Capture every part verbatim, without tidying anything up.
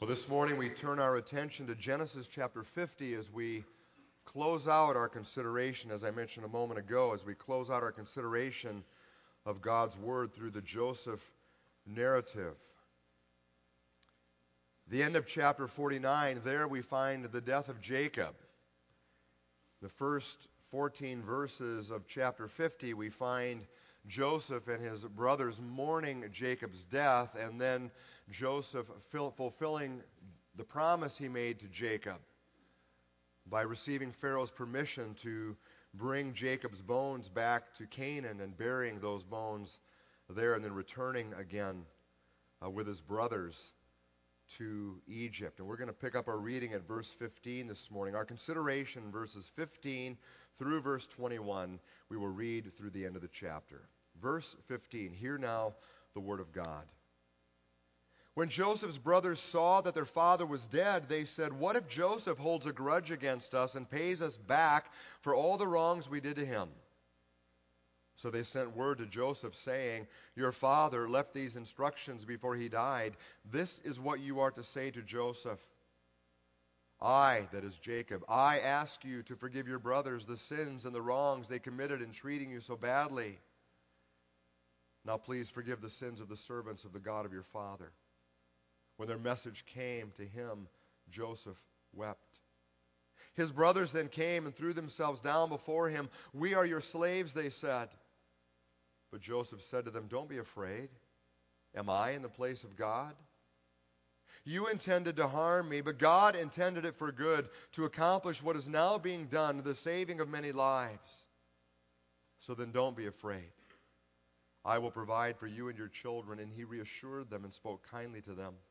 Well, this morning we turn our attention to Genesis chapter fifty as we close out our consideration, as I mentioned a moment ago, as we close out our consideration of God's Word through the Joseph narrative. The end of chapter forty-nine, there we find the death of Jacob. The first fourteen verses of chapter fifty, we find Joseph and his brothers mourning Jacob's death, and then Joseph fulfilling the promise he made to Jacob by receiving Pharaoh's permission to bring Jacob's bones back to Canaan and burying those bones there, and then returning again uh, with his brothers to Egypt. And we're going to pick up our reading at verse fifteen this morning. Our consideration, verses fifteen through verse twenty-one, we will read through the end of the chapter. Verse fifteen, hear now the word of God. When Joseph's brothers saw that their father was dead, they said, "What if Joseph holds a grudge against us and pays us back for all the wrongs we did to him?" So they sent word to Joseph, saying, "Your father left these instructions before he died. This is what you are to say to Joseph. I, that is Jacob, I ask you to forgive your brothers the sins and the wrongs they committed in treating you so badly. Now please forgive the sins of the servants of the God of your father." When their message came to him, Joseph wept. His brothers then came and threw themselves down before him. "We are your slaves," they said. But Joseph said to them, "Don't be afraid. Am I in the place of God? You intended to harm me, but God intended it for good, to accomplish what is now being done, the saving of many lives. So then don't be afraid. I will provide for you and your children." And he reassured them and spoke kindly to them.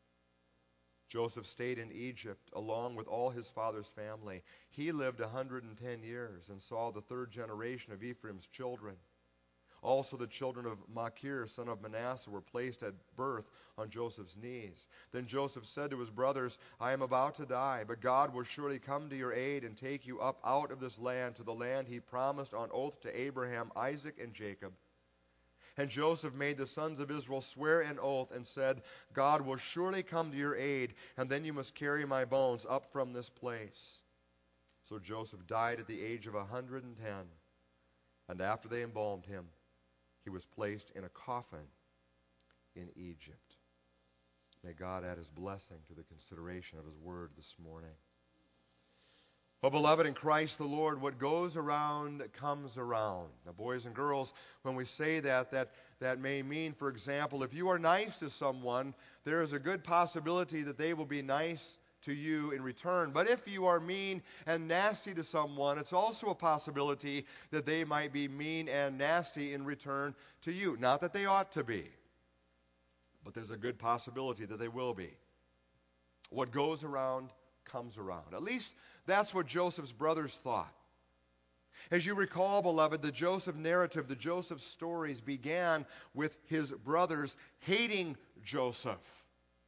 Joseph stayed in Egypt along with all his father's family. He lived one hundred ten years and saw the third generation of Ephraim's children. Also the children of Machir, son of Manasseh, were placed at birth on Joseph's knees. Then Joseph said to his brothers, "I am about to die, but God will surely come to your aid and take you up out of this land to the land he promised on oath to Abraham, Isaac, and Jacob." And Joseph made the sons of Israel swear an oath and said, "God will surely come to your aid, and then you must carry my bones up from this place." So Joseph died at the age of one hundred ten, and after they embalmed him, he was placed in a coffin in Egypt. May God add his blessing to the consideration of his word this morning. Well, beloved in Christ the Lord, what goes around comes around. Now, boys and girls, when we say that, that, that may mean, for example, if you are nice to someone, there is a good possibility that they will be nice to you in return. But if you are mean and nasty to someone, it's also a possibility that they might be mean and nasty in return to you. Not that they ought to be, but there's a good possibility that they will be. What goes around comes around. At least that's what Joseph's brothers thought. As you recall, beloved, the Joseph narrative, the Joseph stories began with his brothers hating Joseph.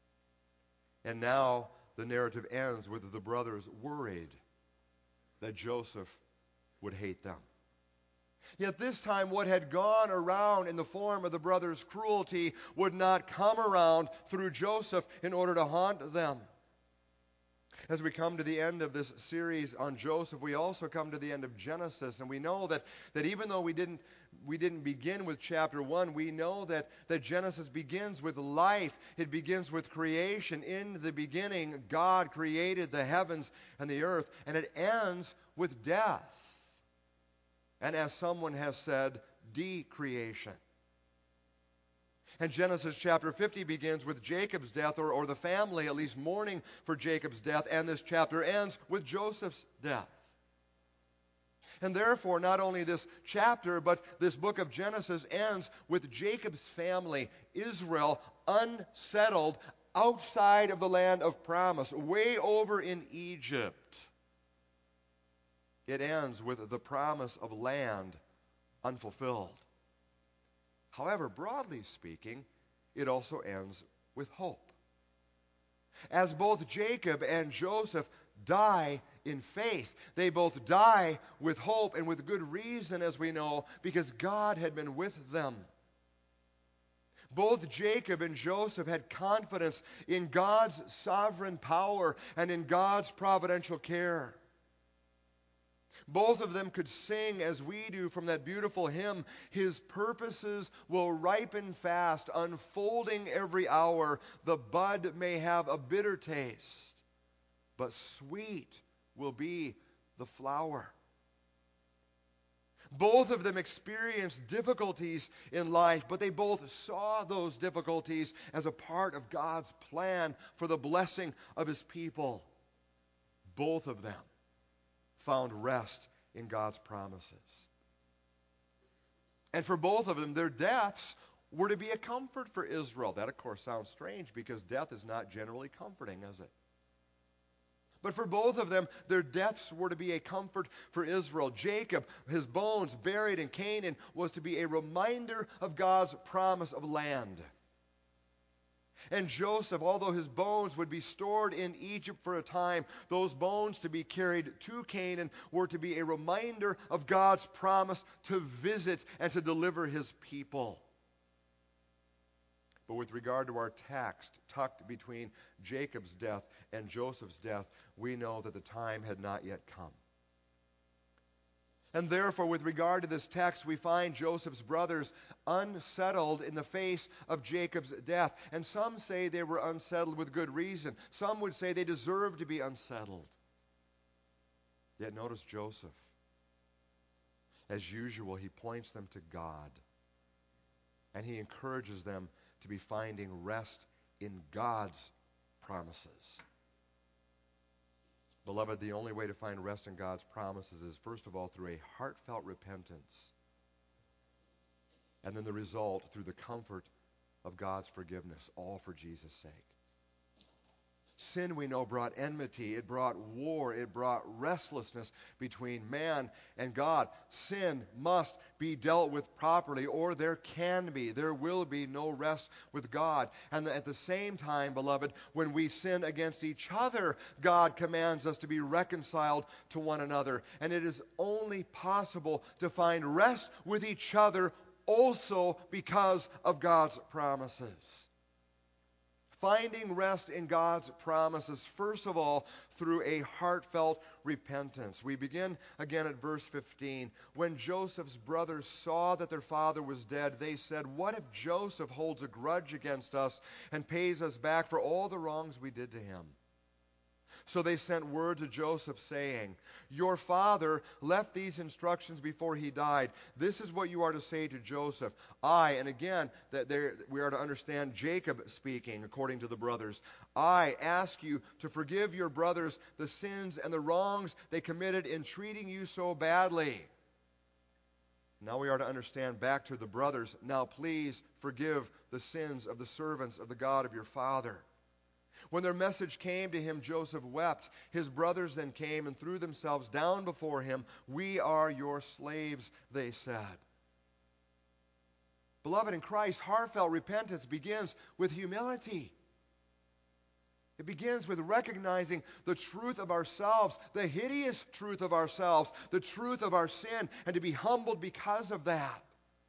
And now the narrative ends with the brothers worried that Joseph would hate them. Yet this time what had gone around in the form of the brothers' cruelty would not come around through Joseph in order to haunt them. As we come to the end of this series on Joseph, we also come to the end of Genesis, and we know that, that even though we didn't we didn't begin with chapter one, we know that, that Genesis begins with life. It begins with creation. In the beginning, God created the heavens and the earth, and it ends with death. And as someone has said, decreation. And Genesis chapter fifty begins with Jacob's death, or, or the family at least mourning for Jacob's death, and this chapter ends with Joseph's death. And therefore, not only this chapter, but this book of Genesis ends with Jacob's family, Israel, unsettled outside of the land of promise, way over in Egypt. It ends with the promise of land unfulfilled. However, broadly speaking, it also ends with hope. As both Jacob and Joseph die in faith, they both die with hope and with good reason, as we know, because God had been with them. Both Jacob and Joseph had confidence in God's sovereign power and in God's providential care. Both of them could sing, as we do, from that beautiful hymn, "His purposes will ripen fast, unfolding every hour. The bud may have a bitter taste, but sweet will be the flower." Both of them experienced difficulties in life, but they both saw those difficulties as a part of God's plan for the blessing of His people. Both of them found rest in God's promises. And for both of them, their deaths were to be a comfort for Israel. That, of course, sounds strange because death is not generally comforting, is it? But for both of them, their deaths were to be a comfort for Israel. Jacob, his bones buried in Canaan, was to be a reminder of God's promise of land. And Joseph, although his bones would be stored in Egypt for a time, those bones to be carried to Canaan were to be a reminder of God's promise to visit and to deliver His people. But with regard to our text, tucked between Jacob's death and Joseph's death, we know that the time had not yet come. And therefore, with regard to this text, we find Joseph's brothers unsettled in the face of Jacob's death. And some say they were unsettled with good reason. Some would say they deserved to be unsettled. Yet notice Joseph. As usual, he points them to God. And he encourages them to be finding rest in God's promises. Beloved, the only way to find rest in God's promises is, first of all, through a heartfelt repentance. And then the result through the comfort of God's forgiveness, all for Jesus' sake. Sin, we know, brought enmity. It brought war. It brought restlessness between man and God. Sin must be dealt with properly, or there can be, there will be no rest with God. And at the same time, beloved, when we sin against each other, God commands us to be reconciled to one another. And it is only possible to find rest with each other also because of God's promises. Finding rest in God's promises, first of all, through a heartfelt repentance. We begin again at verse fifteen. When Joseph's brothers saw that their father was dead, they said, "What if Joseph holds a grudge against us and pays us back for all the wrongs we did to him?" So they sent word to Joseph saying, "Your father left these instructions before he died. This is what you are to say to Joseph. I," and again, that we are to understand Jacob speaking according to the brothers, "I ask you to forgive your brothers the sins and the wrongs they committed in treating you so badly." Now we are to understand back to the brothers, "Now please forgive the sins of the servants of the God of your father." When their message came to him, Joseph wept. His brothers then came and threw themselves down before him. "We are your slaves," they said. Beloved in Christ, heartfelt repentance begins with humility. It begins with recognizing the truth of ourselves, the hideous truth of ourselves, the truth of our sin, and to be humbled because of that.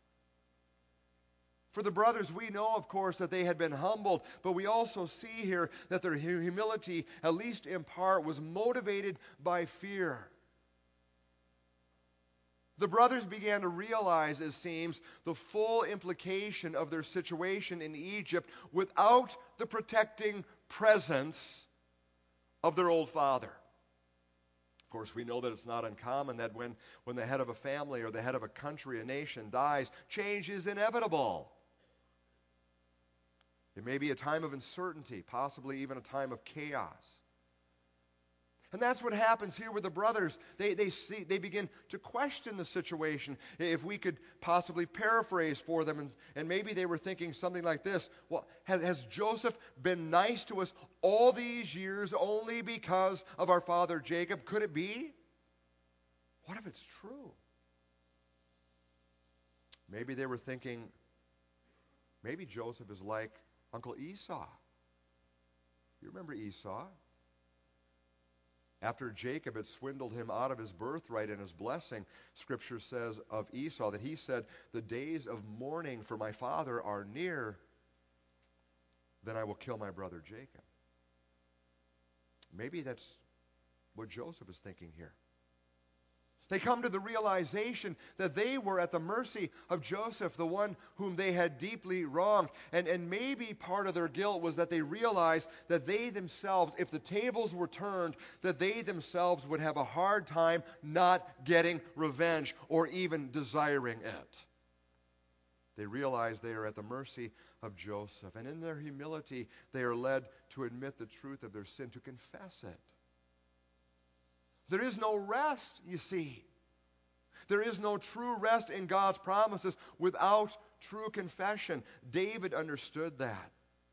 For the brothers, we know, of course, that they had been humbled, but we also see here that their humility, at least in part, was motivated by fear. The brothers began to realize, it seems, the full implication of their situation in Egypt without the protecting presence of their old father. Of course, we know that it's not uncommon that when, when the head of a family or the head of a country, a nation, dies, change is inevitable. It may be a time of uncertainty, possibly even a time of chaos. And that's what happens here with the brothers. They, they, see, they begin to question the situation. If we could possibly paraphrase for them, and, and maybe they were thinking something like this: well, has, has Joseph been nice to us all these years only because of our father Jacob? Could it be? What if it's true? Maybe they were thinking, maybe Joseph is like Uncle Esau. You remember Esau? After Jacob had swindled him out of his birthright and his blessing, Scripture says of Esau that he said, "The days of mourning for my father are near, then I will kill my brother Jacob. Maybe that's what Joseph is thinking here. They come to the realization that they were at the mercy of Joseph, the one whom they had deeply wronged. And, and maybe part of their guilt was that they realized that they themselves, if the tables were turned, that they themselves would have a hard time not getting revenge or even desiring it. They realize they are at the mercy of Joseph. And in their humility, they are led to admit the truth of their sin, to confess it. There is no rest, you see. There is no true rest in God's promises without true confession. David understood that.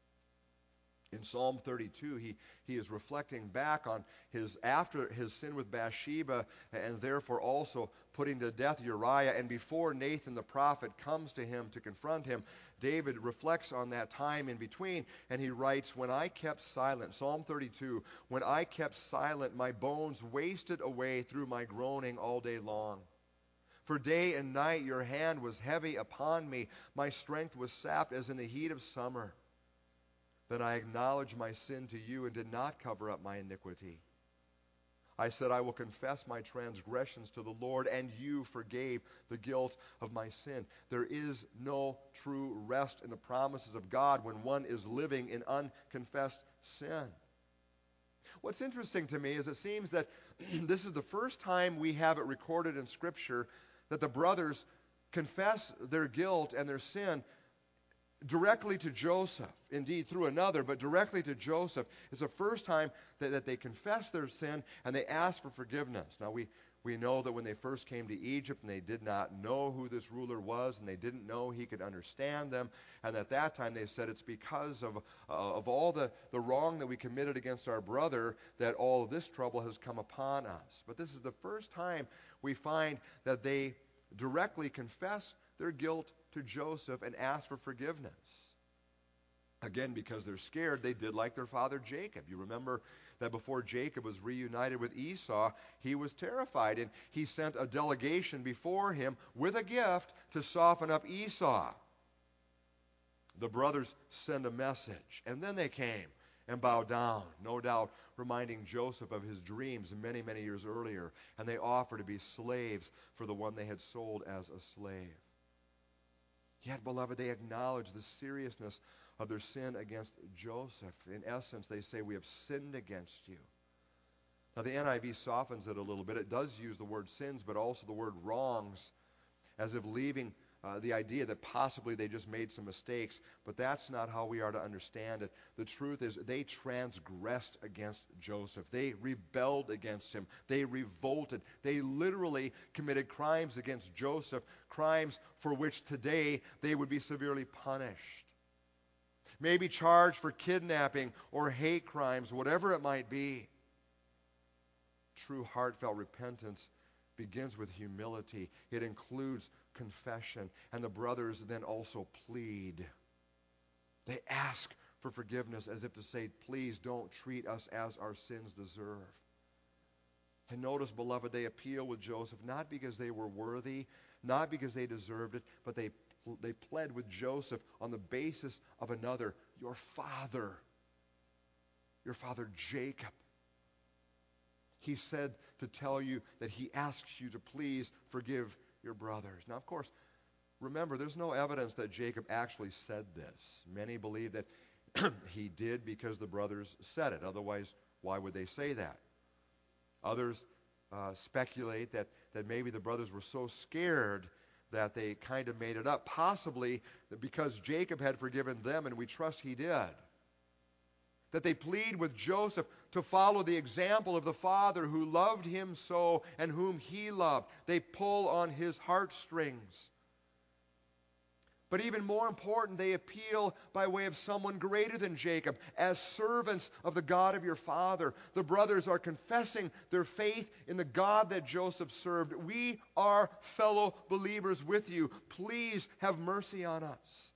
In Psalm thirty-two, he, he is reflecting back on his after his sin with Bathsheba, and therefore also putting to death Uriah. And before Nathan the prophet comes to him to confront him, David reflects on that time in between, and he writes, "When I kept silent," Psalm thirty-two, "when I kept silent, my bones wasted away through my groaning all day long. For day and night your hand was heavy upon me. My strength was sapped as in the heat of summer. Then I acknowledged my sin to you and did not cover up my iniquity. I said, I will confess my transgressions to the Lord, and you forgave the guilt of my sin." There is no true rest in the promises of God when one is living in unconfessed sin. What's interesting to me is it seems that this is the first time we have it recorded in Scripture that the brothers confess their guilt and their sin directly to Joseph, indeed through another, but directly to Joseph. It's the first time that, that they confess their sin and they ask for forgiveness. Now we, we know that when they first came to Egypt and they did not know who this ruler was and they didn't know he could understand them, and at that time they said it's because of, uh, of all the, the wrong that we committed against our brother that all of this trouble has come upon us. But this is the first time we find that they directly confess their guilt to Joseph and ask for forgiveness. Again, because they're scared, they did like their father Jacob. You remember that before Jacob was reunited with Esau, he was terrified, and he sent a delegation before him with a gift to soften up Esau. The brothers send a message, and then they came and bowed down, no doubt reminding Joseph of his dreams many, many years earlier, and they offer to be slaves for the one they had sold as a slave. Yet, beloved, they acknowledge the seriousness of their sin against Joseph. In essence, they say, we have sinned against you. Now, the N I V softens it a little bit. It does use the word sins, but also the word wrongs, as if leaving uh, the idea that possibly they just made some mistakes. But that's not how we are to understand it. The truth is they transgressed against Joseph. They rebelled against him. They revolted. They literally committed crimes against Joseph, crimes for which today they would be severely punished. Maybe charged for kidnapping or hate crimes, whatever it might be. True heartfelt repentance begins with humility. It includes confession. And the brothers then also plead. They ask for forgiveness as if to say, please don't treat us as our sins deserve. And notice, beloved, they appeal with Joseph not because they were worthy, not because they deserved it, but they, they pled with Joseph on the basis of another, your father, your father Jacob. He said to tell you that he asks you to please forgive your brothers. Now, of course, remember, there's no evidence that Jacob actually said this. Many believe that he did because the brothers said it. Otherwise, why would they say that? Others uh, speculate that, that maybe the brothers were so scared that they kind of made it up. Possibly because Jacob had forgiven them, and we trust he did. That they plead with Joseph to follow the example of the father who loved him so and whom he loved. They pull on his heartstrings. But even more important, they appeal by way of someone greater than Jacob, as servants of the God of your father. The brothers are confessing their faith in the God that Joseph served. We are fellow believers with you. Please have mercy on us.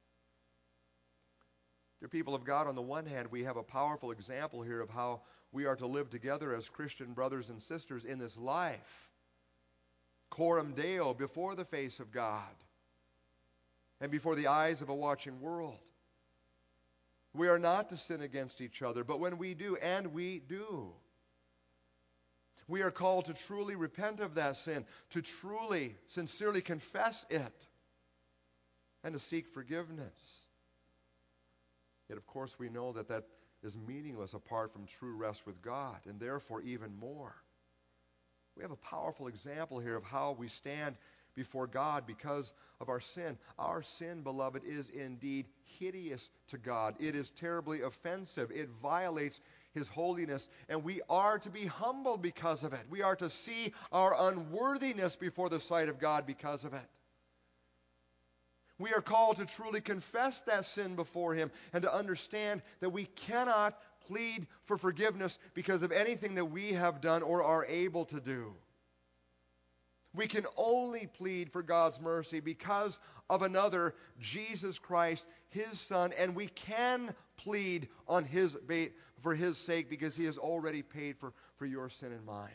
Dear people of God, on the one hand, we have a powerful example here of how we are to live together as Christian brothers and sisters in this life. Coram Deo, before the face of God and before the eyes of a watching world. We are not to sin against each other, but when we do, and we do, we are called to truly repent of that sin, to truly, sincerely confess it, and to seek forgiveness. Yet, of course, we know that that is meaningless apart from true rest with God, and therefore even more. We have a powerful example here of how we stand before God because of our sin. Our sin, beloved, is indeed hideous to God. It is terribly offensive. It violates His holiness, and we are to be humbled because of it. We are to see our unworthiness before the sight of God because of it. We are called to truly confess that sin before Him and to understand that we cannot plead for forgiveness because of anything that we have done or are able to do. We can only plead for God's mercy because of another, Jesus Christ, His Son, and we can plead on His for His sake because He has already paid for, for your sin and mine.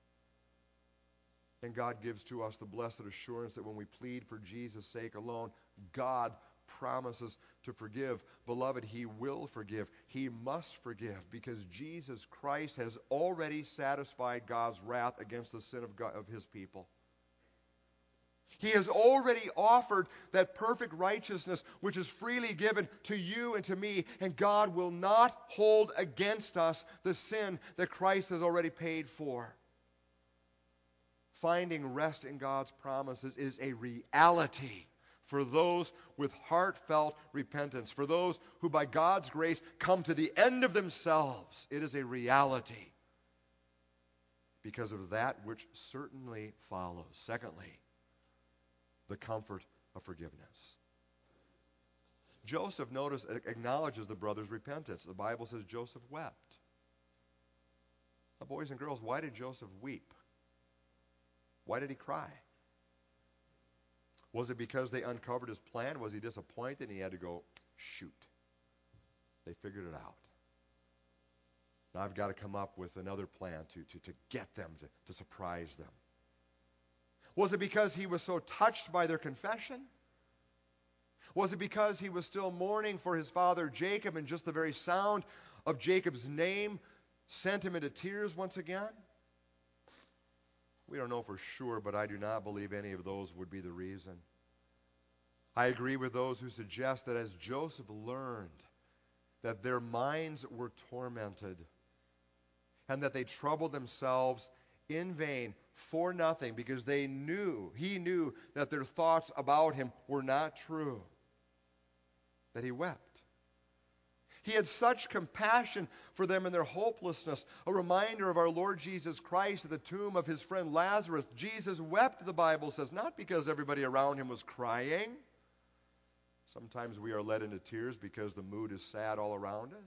And God gives to us the blessed assurance that when we plead for Jesus' sake alone, God promises to forgive. Beloved, He will forgive. He must forgive because Jesus Christ has already satisfied God's wrath against the sin of, God, of His people. He has already offered that perfect righteousness which is freely given to you and to me, and God will not hold against us the sin that Christ has already paid for. Finding rest in God's promises is a reality for those with heartfelt repentance, for those who by God's grace come to the end of themselves. It is a reality because of that which certainly follows. Secondly, the comfort of forgiveness. Joseph, notice, acknowledges the brother's repentance. The Bible says Joseph wept. Now, boys and girls, why did Joseph weep? Why did he cry? Was it because they uncovered his plan? Was he disappointed and he had to go, shoot? They figured it out. Now I've got to come up with another plan to, to, to get them, to, to surprise them. Was it because he was so touched by their confession? Was it because he was still mourning for his father Jacob and just the very sound of Jacob's name sent him into tears once again? We don't know for sure, but I do not believe any of those would be the reason. I agree with those who suggest that as Joseph learned that their minds were tormented and that they troubled themselves in vain for nothing because they knew, he knew that their thoughts about him were not true, that he wept. He had such compassion for them in their hopelessness. A reminder of our Lord Jesus Christ at the tomb of his friend Lazarus. Jesus wept, the Bible says, not because everybody around him was crying. Sometimes we are led into tears because the mood is sad all around us.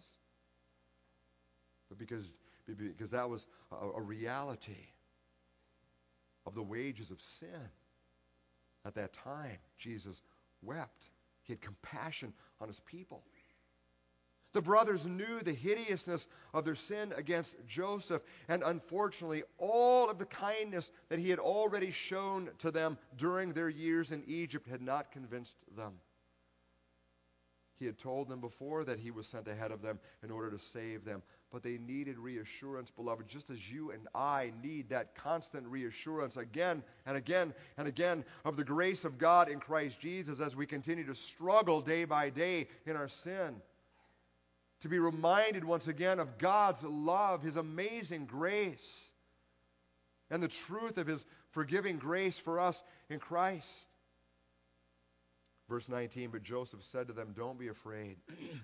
But because, because that was a, a reality of the wages of sin. At that time, Jesus wept. He had compassion on his people. The brothers knew the hideousness of their sin against Joseph, and unfortunately, all of the kindness that he had already shown to them during their years in Egypt had not convinced them. He had told them before that he was sent ahead of them in order to save them, but they needed reassurance, beloved, just as you and I need that constant reassurance again and again and again of the grace of God in Christ Jesus as we continue to struggle day by day in our sin. To be reminded once again of God's love, His amazing grace, and the truth of His forgiving grace for us in Christ. Verse nineteen, but Joseph said to them, don't be afraid.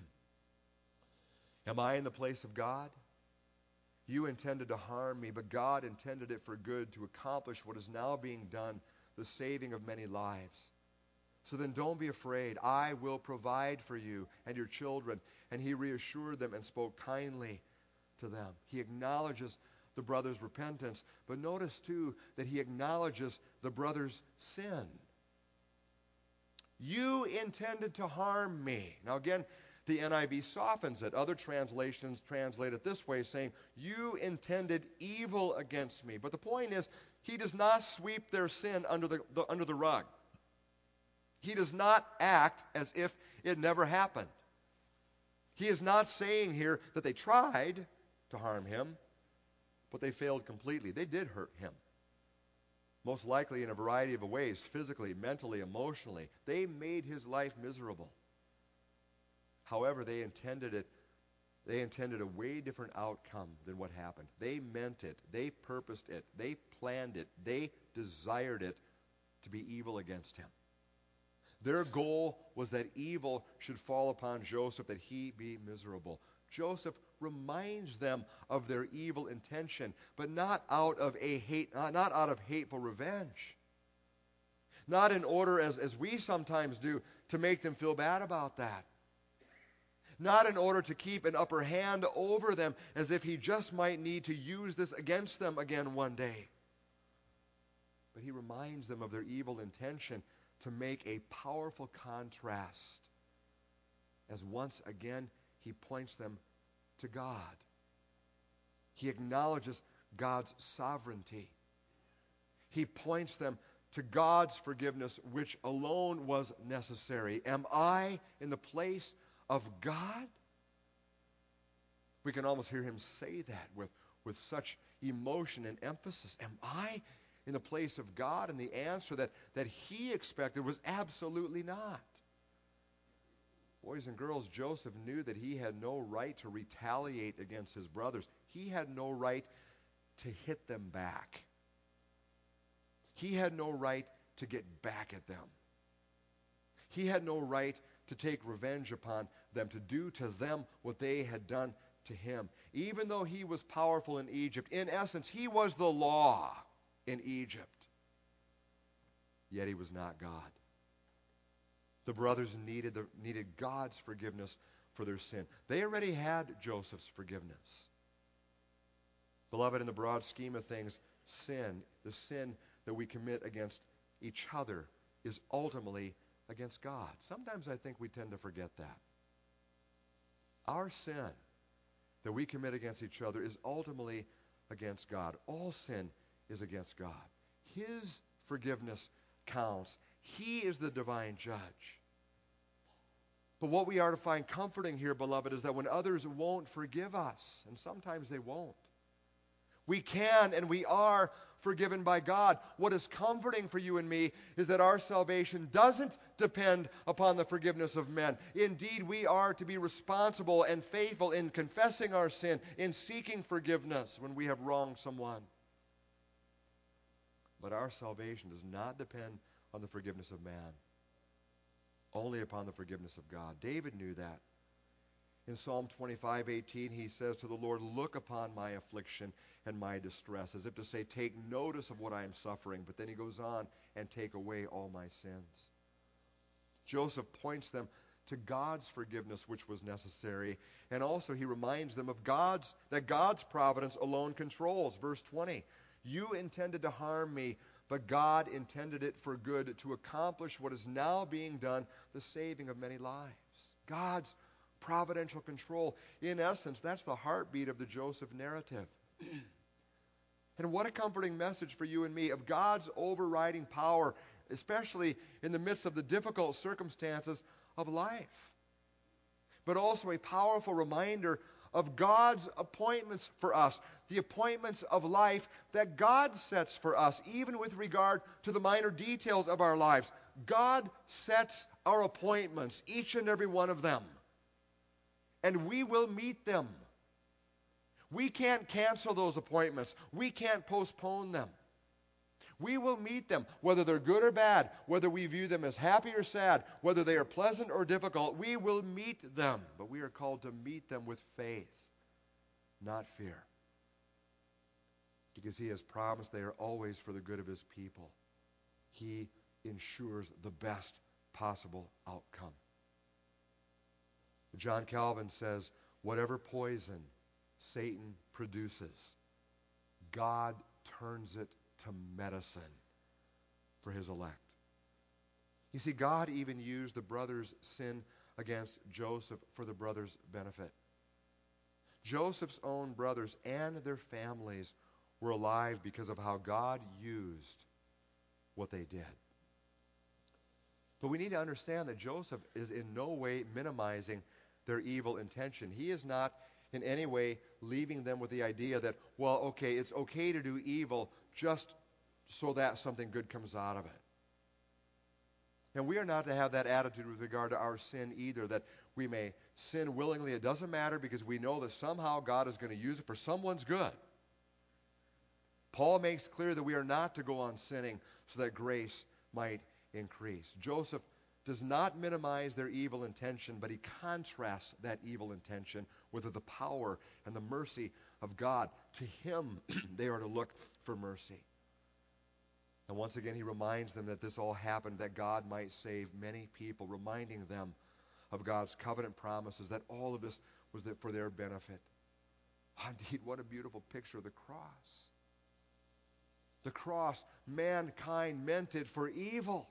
Am I in the place of God? You intended to harm me, but God intended it for good to accomplish what is now being done, the saving of many lives. So then don't be afraid. I will provide for you and your children. And he reassured them and spoke kindly to them. He acknowledges the brother's repentance. But notice, too, that he acknowledges the brother's sin. You intended to harm me. Now again, the N I V softens it. Other translations translate it this way, saying, you intended evil against me. But the point is, he does not sweep their sin under the, the under the rug. He does not act as if it never happened. He is not saying here that they tried to harm him, but they failed completely. They did hurt him. Most likely in a variety of ways, physically, mentally, emotionally. They made his life miserable. However, they intended it, they intended a way different outcome than what happened. They meant it. They purposed it. They planned it. They desired it to be evil against him. Their goal was that evil should fall upon Joseph, that he be miserable. Joseph reminds them of their evil intention, but not out of a hate, not out of hateful revenge. Not in order, as, as we sometimes do, to make them feel bad about that. Not in order to keep an upper hand over them, as if he just might need to use this against them again one day. But he reminds them of their evil intention to make a powerful contrast, as once again he points them to God. He acknowledges God's sovereignty. He points them to God's forgiveness, which alone was necessary. Am I in the place of God? We can almost hear him say that with, with such emotion and emphasis. Am I in the place of God? And the answer that, that he expected was absolutely not. Boys and girls, Joseph knew that he had no right to retaliate against his brothers. He had no right to hit them back. He had no right to get back at them. He had no right to take revenge upon them, to do to them what they had done to him. Even though he was powerful in Egypt, in essence, he was the law in Egypt. Yet he was not God. The brothers needed, the, needed God's forgiveness for their sin. They already had Joseph's forgiveness. Beloved, in the broad scheme of things, sin, the sin that we commit against each other, is ultimately against God. Sometimes I think we tend to forget that. Our sin that we commit against each other is ultimately against God. All sin is against God. His forgiveness counts. He is the divine judge. But what we are to find comforting here, beloved, is that when others won't forgive us, and sometimes they won't, we can and we are forgiven by God. What is comforting for you and me is that our salvation doesn't depend upon the forgiveness of men. Indeed, we are to be responsible and faithful in confessing our sin, in seeking forgiveness when we have wronged someone. But our salvation does not depend on the forgiveness of man, only upon the forgiveness of God. David knew that. In Psalm twenty-five eighteen, he says to the Lord, "Look upon my affliction and my distress," as if to say, take notice of what I am suffering. But then he goes on, and take away all my sins. Joseph points them to God's forgiveness, which was necessary, and also he reminds them of God's that God's providence alone controls. Verse twenty, "You intended to harm me, but God intended it for good, to accomplish what is now being done, the saving of many lives." God's providential control. In essence, that's the heartbeat of the Joseph narrative. And what a comforting message for you and me of God's overriding power, especially in the midst of the difficult circumstances of life. But also a powerful reminder of God's appointments for us, the appointments of life that God sets for us, even with regard to the minor details of our lives. God sets our appointments, each and every one of them. And we will meet them. We can't cancel those appointments. We can't postpone them. We will meet them, whether they're good or bad, whether we view them as happy or sad, whether they are pleasant or difficult. We will meet them, but we are called to meet them with faith, not fear. Because he has promised they are always for the good of his people. He ensures the best possible outcome. John Calvin says, whatever poison Satan produces, God turns it to medicine for his elect. You see, God even used the brothers' sin against Joseph for the brothers' benefit. Joseph's own brothers and their families were alive because of how God used what they did. But we need to understand that Joseph is in no way minimizing their evil intention. He is not in any way leaving them with the idea that, well, okay, it's okay to do evil just so that something good comes out of it. And we are not to have that attitude with regard to our sin either, that we may sin willingly. It doesn't matter because we know that somehow God is going to use it for someone's good. Paul makes clear that we are not to go on sinning so that grace might increase. Joseph does not minimize their evil intention, but he contrasts that evil intention with the power and the mercy of God. To him, they are to look for mercy. And once again, he reminds them that this all happened that God might save many people, reminding them of God's covenant promises, that all of this was for their benefit. Oh, indeed, what a beautiful picture of the cross. The cross, mankind meant it for evil.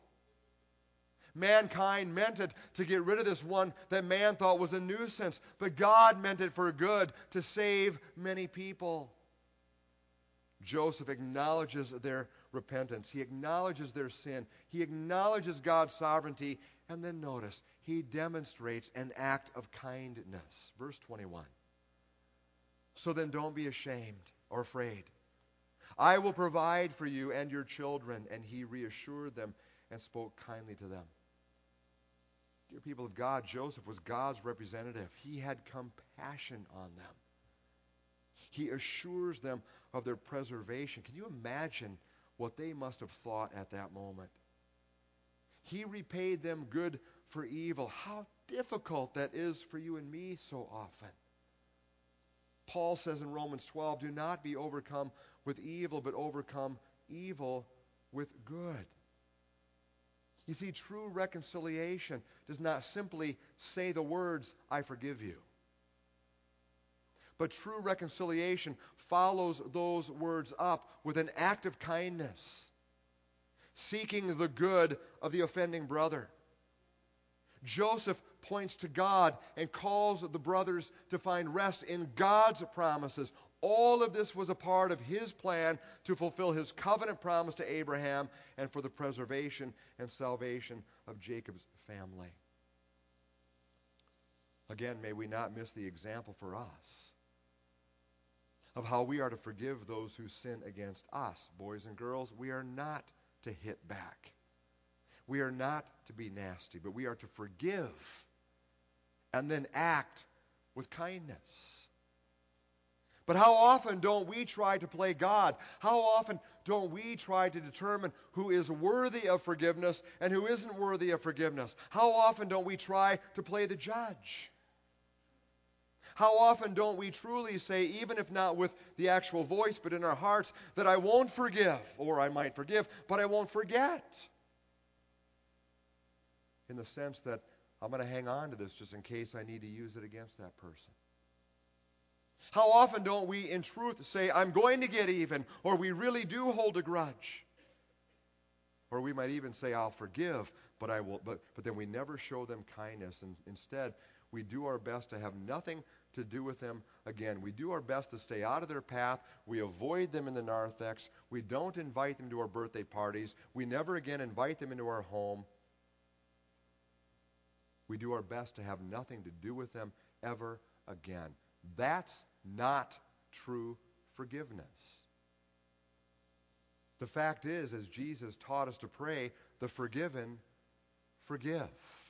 Mankind meant it to get rid of this one that man thought was a nuisance, but God meant it for good, to save many people. Joseph acknowledges their repentance. He acknowledges their sin. He acknowledges God's sovereignty. And then notice, he demonstrates an act of kindness. Verse twenty-one. So then don't be ashamed or afraid. I will provide for you and your children. And he reassured them and spoke kindly to them. Dear people of God, Joseph was God's representative. He had compassion on them. He assures them of their preservation. Can you imagine what they must have thought at that moment? He repaid them good for evil. How difficult that is for you and me so often. Paul says in Romans twelve, do not be overcome with evil, but overcome evil with good. You see, true reconciliation does not simply say the words, I forgive you. But true reconciliation follows those words up with an act of kindness, seeking the good of the offending brother. Joseph points to God and calls the brothers to find rest in God's promises. All of this was a part of his plan to fulfill his covenant promise to Abraham and for the preservation and salvation of Jacob's family. Again, may we not miss the example for us of how we are to forgive those who sin against us. Boys and girls, we are not to hit back. We are not to be nasty, but we are to forgive and then act with kindness. But how often don't we try to play God? How often don't we try to determine who is worthy of forgiveness and who isn't worthy of forgiveness? How often don't we try to play the judge? How often don't we truly say, even if not with the actual voice, but in our hearts, that I won't forgive, or I might forgive, but I won't forget? In the sense that I'm going to hang on to this just in case I need to use it against that person. How often don't we, in truth, say, I'm going to get even, or we really do hold a grudge? Or we might even say, I'll forgive, but I will. But, but then we never show them kindness, and instead we do our best to have nothing to do with them again. We do our best to stay out of their path. We avoid them in the narthex. We don't invite them to our birthday parties. We never again invite them into our home. We do our best to have nothing to do with them ever again. That's not true forgiveness. The fact is, as Jesus taught us to pray, the forgiven forgive.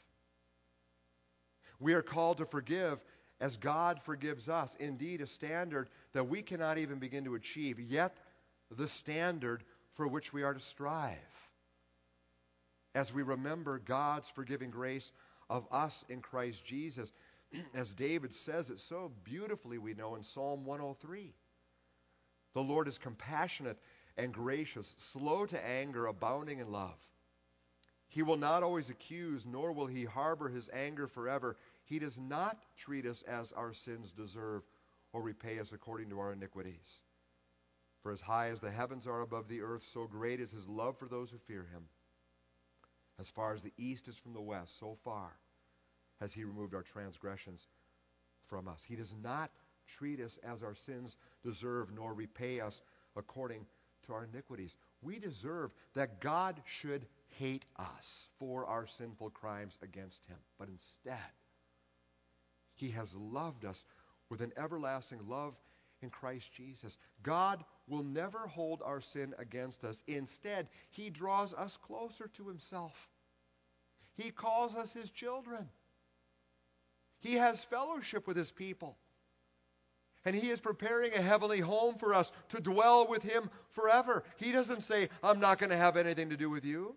We are called to forgive as God forgives us. Indeed, a standard that we cannot even begin to achieve, yet the standard for which we are to strive. As we remember God's forgiving grace of us in Christ Jesus, as David says it so beautifully, we know in Psalm one oh three. The Lord is compassionate and gracious, slow to anger, abounding in love. He will not always accuse, nor will he harbor his anger forever. He does not treat us as our sins deserve or repay us according to our iniquities. For as high as the heavens are above the earth, so great is his love for those who fear him. As far as the east is from the west, so far has he removed our transgressions from us. He does not treat us as our sins deserve, nor repay us according to our iniquities. We deserve that God should hate us for our sinful crimes against him. But instead, He has loved us with an everlasting love in Christ Jesus. God will never hold our sin against us. Instead, he draws us closer to himself. He calls us his children. He has fellowship with his people. And he is preparing a heavenly home for us to dwell with him forever. He doesn't say, I'm not going to have anything to do with you.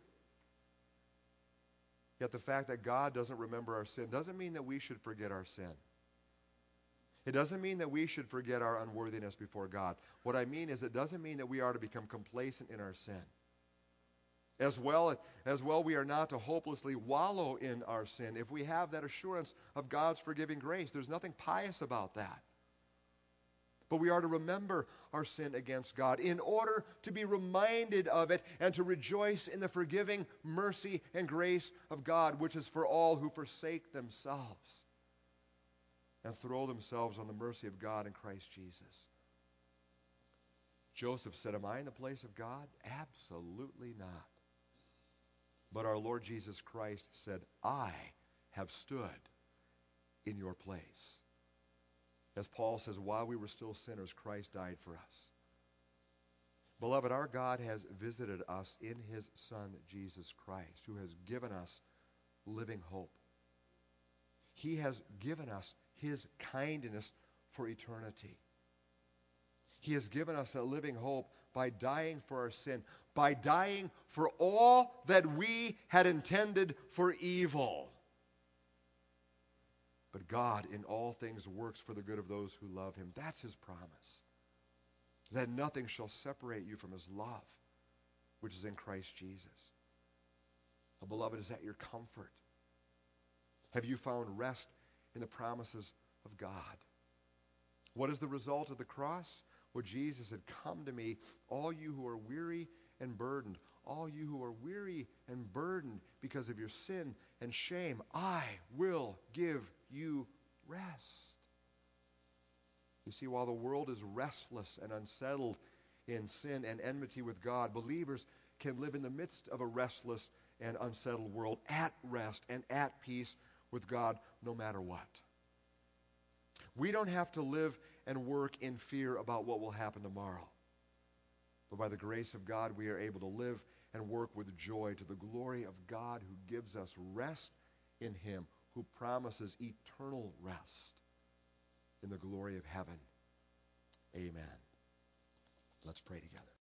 Yet the fact that God doesn't remember our sin doesn't mean that we should forget our sin. It doesn't mean that we should forget our unworthiness before God. What I mean is it doesn't mean that we are to become complacent in our sin. As well, as well, we are not to hopelessly wallow in our sin if we have that assurance of God's forgiving grace. There's nothing pious about that. But we are to remember our sin against God in order to be reminded of it and to rejoice in the forgiving mercy and grace of God, which is for all who forsake themselves and throw themselves on the mercy of God in Christ Jesus. Joseph said, am I in the place of God? Absolutely not. But our Lord Jesus Christ said, I have stood in your place. As Paul says, while we were still sinners, Christ died for us. Beloved, our God has visited us in his Son, Jesus Christ, who has given us living hope. He has given us his kindness for eternity. He has given us a living hope by dying for our sin, by dying for all that we had intended for evil. But God in all things works for the good of those who love him. That's his promise. That nothing shall separate you from his love, which is in Christ Jesus. Oh, beloved, is that your comfort? Have you found rest in the promises of God? What is the result of the cross? Well, Jesus said, come to me, all you who are weary and burdened, all you who are weary and burdened because of your sin and shame, I will give you rest. You see, while the world is restless and unsettled in sin and enmity with God, believers can live in the midst of a restless and unsettled world at rest and at peace with God no matter what. We don't have to live and work in fear about what will happen tomorrow. But by the grace of God, we are able to live and work with joy to the glory of God who gives us rest in him, who promises eternal rest in the glory of heaven. Amen. Let's pray together.